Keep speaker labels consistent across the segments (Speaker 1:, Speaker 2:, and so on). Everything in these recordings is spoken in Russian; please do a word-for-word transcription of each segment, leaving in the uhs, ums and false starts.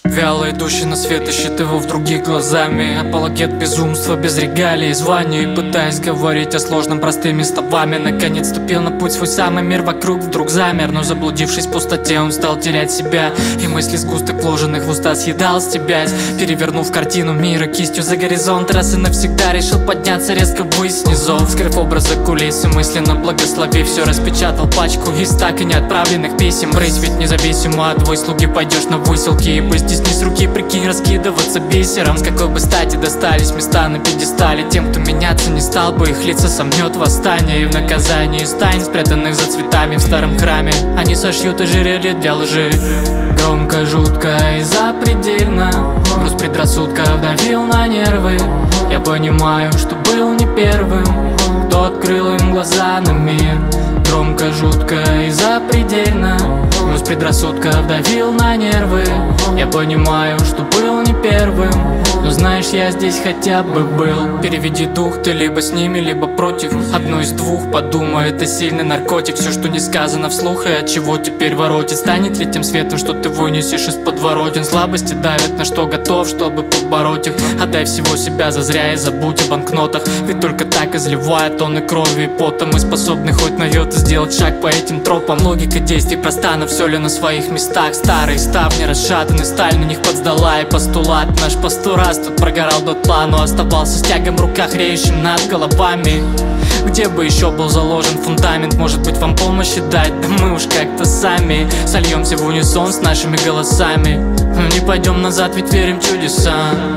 Speaker 1: Вяло идущий на свет ищет его в других глазами. Апологет безумства, без регалий и званий, пытаясь говорить о сложном простыми словами. Наконец ступил на путь свой, самый мир вокруг вдруг замер. Но заблудившись в пустоте, он стал терять себя. И мысли сгусток вложенных в уста съедал стебясь. Перевернув картину мира кистью за горизонт, раз и навсегда решил подняться резко ввысь снизов. Скрыв образы кулисы, мысленно благословив, все распечатал пачку из так и не отправленных писем. Брысь, ведь независимо от выслуги пойдешь на выселки, и пусть не с руки, прикинь, раскидываться бисером. С какой бы стати достались места на пьедестале тем, кто меняться не стал бы, их лица сомнет восстание. И в наказании из тайн, спрятанных за цветами в старом храме, они сошьют ожерелье для лжи. Громко, жутко и запредельно груз предрассудков давил на нервы. Я понимаю, что был не первым, кто открыл им глаза на мир. Громко, жутко и запредельно груз предрассудков давил на нервы. Я понимаю, что был не первым, но знаешь, я здесь хотя бы был. Переведи дух, ты либо с ними, либо против. Одно из двух, подумай, это сильный наркотик. Все, что не сказано вслух, и от чего теперь воротит. Станет ли тем светом, что ты вынесешь из подворотен? Слабости давят, на что готов, чтобы побороть их. Отдай всего себя зазря и забудь о банкнотах. Ведь только так, изливая тонны крови и пота, мы способны хоть на йоту сделать шаг по этим тропам. Логика действий проста, но все ли на своих местах? Старые ставни расшатаны, сталь на них подсдала. И постулат наш постурас тут прогорал дотла, но оставался с тягом в руках, реющим над головами. Где бы еще был заложен фундамент? Может быть, вам помощи дать? Да мы уж как-то сами сольемся в унисон с нашими голосами. Не пойдем назад, ведь верим в чудеса.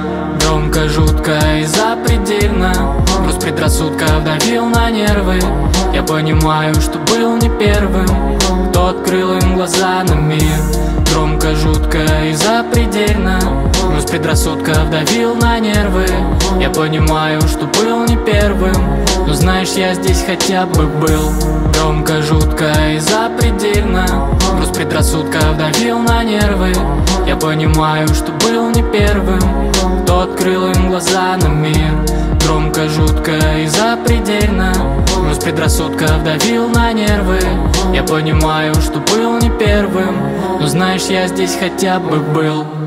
Speaker 1: Громко, жутко и запредельно груз предрассудков давил на нервы. Я понимаю, что был не первым, кто открыл им глаза на мир. Громко, жутко и запредельно груз предрассудков давил на нервы. Я понимаю, что был не первым, но знаешь, я здесь хотя бы был. Громко, жутко и запредельно груз предрассудков давил на нервы. Я понимаю, что был не первым, кто открыл им глаза на мир. Громко, жутко и запредельно груз предрассудков давил на нервы. Я понимаю, что был не первым, но знаешь, я здесь хотя бы был.